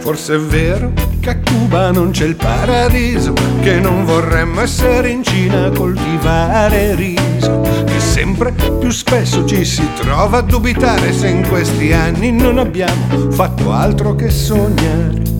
Forse è vero che a Cuba non c'è il paradiso, che non vorremmo essere in Cina a coltivare riso, che sempre più spesso ci si trova a dubitare se in questi anni non abbiamo fatto altro che sognare.